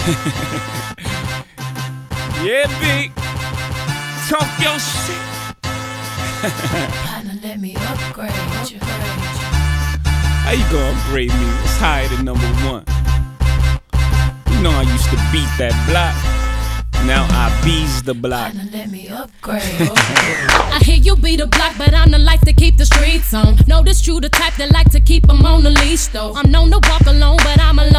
Yeah, big. Talk your shit. Partner, let me upgrade you. How you gonna upgrade me? It's higher than number one. You know I used to beat that block. Now I bees the block. Partner, let me upgrade. I hear you be the block, but I'm the life to keep the streets on. Notice you the type that like to keep them on the leash though. I'm known to walk alone, but I'm a